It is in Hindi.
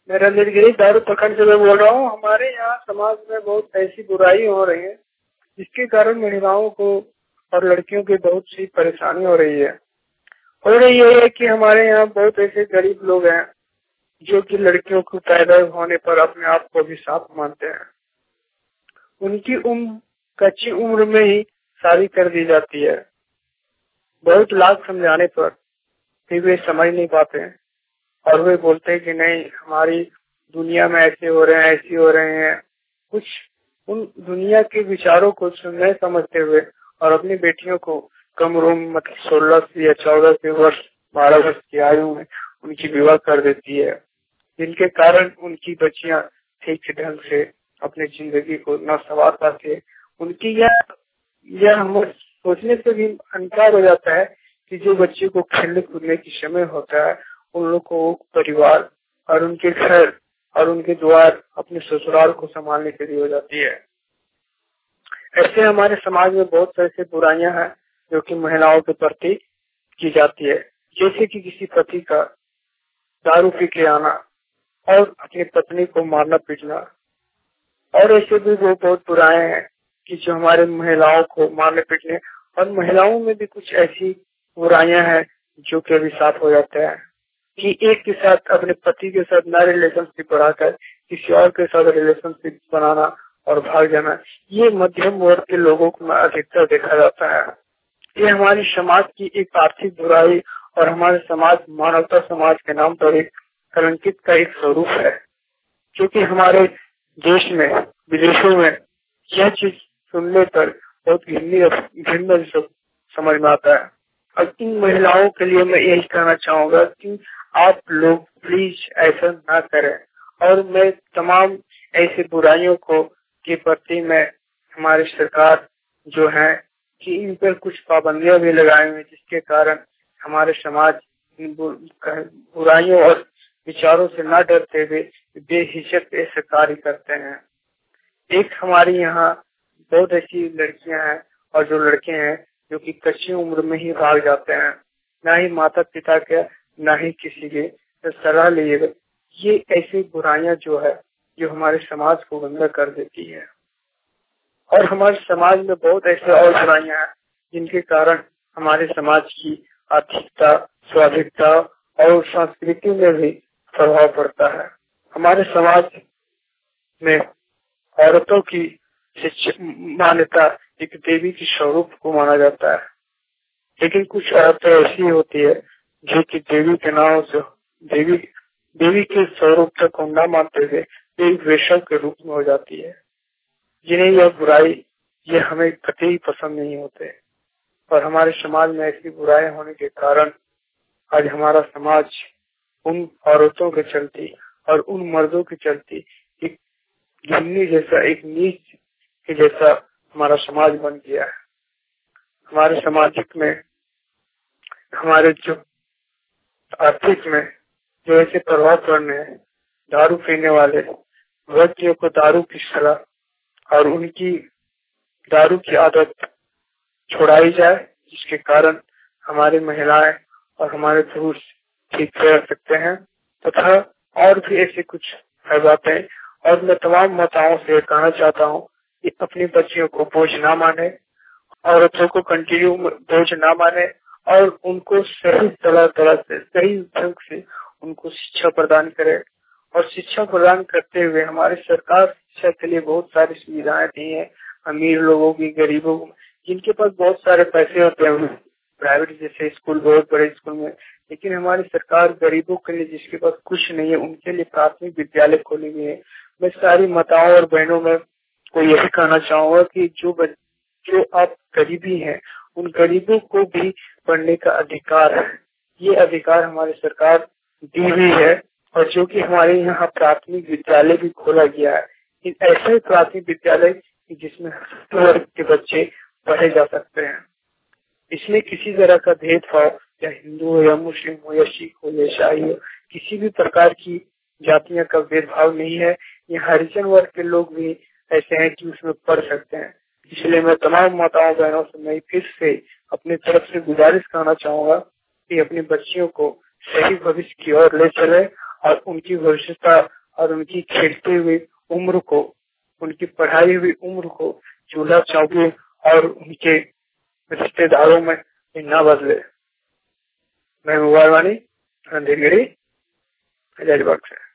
मेरा नीलगिरी दारू प्रखंड से मैं बोल रहा हूँ। हमारे यहाँ समाज में बहुत ऐसी बुराई हो रही है जिसके कारण महिलाओं को और लड़कियों की बहुत सी परेशानी हो रही है। ये है कि हमारे यहाँ बहुत ऐसे गरीब लोग हैं जो कि लड़कियों को पैदा होने पर अपने आप को अभिशाप मानते हैं। उनकी कच्ची उम्र में ही शादी कर दी जाती है। बहुत लाख समझाने पर भी वे समझ नहीं पाते हैं और वे बोलते हैं कि नहीं, हमारी दुनिया में ऐसे हो रहे हैं, ऐसे हो रहे हैं। कुछ उन दुनिया के विचारों को नहीं समझते हुए और अपनी बेटियों को कम उम्र मतलब 16 या 14 वर्ष 12 वर्ष की आयु में उनकी विवाह कर देती है, जिनके कारण उनकी बच्चियां ठीक ढंग से अपनी जिंदगी को न संवार पाते। उनकी यह हम सोचने से भी इनकार हो जाता है कि जो बच्चे को खेलने कूदने की समय होता है उन लोग को परिवार और उनके घर और उनके द्वार अपने ससुराल को संभालने के लिए हो जाती है। ऐसे हमारे समाज में बहुत से ऐसे बुराइयां हैं जो कि महिलाओं के प्रति की जाती है, जैसे कि किसी पति का दारू पी के आना और अपनी पत्नी को मारना पीटना। और ऐसे भी वो बहुत बुराएं हैं कि जो हमारे महिलाओं को मारने पीटने, और महिलाओं में भी कुछ ऐसी बुराइयां हैं जो कि अभिशाप हो जाते हैं कि एक के साथ अपने पति के साथ ना रिलेशनशिप बढ़ाकर किसी और के साथ रिलेशनशिप बनाना और भाग जाना, ये मध्यम वर्ग के लोगों को अधिकतर देखा जाता है। ये हमारे समाज की एक आर्थिक बुराई और हमारे समाज मानवता समाज के नाम पर एक कलंकित का एक स्वरूप है, क्योंकि हमारे देश में विदेशों में यह चीज सुनने पर बहुत घृणा समझ में आता है। और इन महिलाओं के लिए मैं यही कहना चाहूंगा कि आप लोग प्लीज ऐसा ना करें। और मैं तमाम ऐसे बुराइयों को के प्रति मैं हमारी सरकार जो है कि इन पर कुछ पाबंदियां भी लगाए हुए, जिसके कारण हमारे समाज बुराइयों और विचारों से न डरते हुए बेहिचक ऐसे कार्य करते हैं। एक हमारी यहाँ बहुत ऐसी लड़कियां हैं और जो लड़के हैं जो कि कच्ची उम्र में ही भाग जाते हैं, ना ही माता पिता के ना ही किसी के सलाह लिए। ये ऐसी बुराइयां जो है जो हमारे समाज को गंदा कर देती है। और हमारे समाज में बहुत ऐसे और बुराइयां हैं जिनके कारण हमारे समाज की आर्थिकता, स्वाभिकता और संस्कृति में भी प्रभाव पड़ता है। हमारे समाज में औरतों की मान्यता एक देवी के स्वरूप को माना जाता है, लेकिन कुछ औरतें ऐसी होती है जो कि देवी के नाम से देवी के स्वरूप तक न मानते हुए एक वेश्या के रूप में हो जाती है, जिन्हें यह बुराई ये हमें कतई पसंद नहीं होते। और हमारे समाज में ऐसी बुराई होने के कारण आज हमारा समाज उन औरतों के चलते और उन मर्दों के चलते एक गिन्नी जैसा, एक नीच के जैसा हमारा समाज बन गया है। हमारे सामाजिक में हमारे जो आर्थिक में जो ऐसे प्रभाव पड़ने हैं, दारू पीने वाले व्यक्तियों को दारू की सलाह और उनकी दारू की आदत छुड़ाई जाए, जिसके कारण हमारी महिलाएं और हमारे पुरुष ठीक रह सकते हैं तथा और भी ऐसी कुछ बातें। और मैं तमाम माताओं से कहना चाहता हूँ कि अपनी बच्चियों को बोझ ना माने, औरतों को कंटिन्यू बोझ ना माने और उनको सही तरह से सही ढंग से उनको शिक्षा प्रदान करे। और शिक्षा प्रदान करते हुए हमारी सरकार शिक्षा के लिए बहुत सारी सुविधाएं दी है, अमीर लोगों की, गरीबों को, जिनके पास बहुत सारे पैसे होते हैं प्राइवेट जैसे स्कूल, बहुत बड़े स्कूल में। लेकिन हमारी सरकार गरीबों के लिए, जिसके पास कुछ नहीं है, उनके लिए प्राथमिक विद्यालय खोली हुई है। मैं सारी माताओं और बहनों में को यही कहना चाहूंगा कि जो आप गरीबी हैं, उन गरीबों को भी पढ़ने का अधिकार है। ये अधिकार हमारी सरकार दी हुई है और जो कि हमारे यहाँ प्राथमिक विद्यालय भी खोला गया है। इन ऐसे प्राथमिक विद्यालय जिसमें हर वर्ग के बच्चे पढ़े जा सकते हैं। इसमें किसी तरह का भेदभाव या हिंदू हो या मुस्लिम हो या सिख हो या ईसाई हो, किसी भी प्रकार की जातियों का भेदभाव नहीं है। ये हरिजन वर्ग के लोग भी ऐसे हैं कि उसमें पढ़ सकते हैं। इसलिए मैं तमाम माताओं बहनों से मैं फिर से अपनी तरफ से गुजारिश करना चाहूंगा कि अपनी बच्चियों को सही भविष्य की ओर ले चले और उनकी भविष्यता और उनकी खेलती हुई उम्र को, उनकी पढ़ाई हुई उम्र को चूल्हा चौकी और उनके रिश्तेदारों में न बदले। मैं मुबारवानी अंधेरी हजारीबाग से।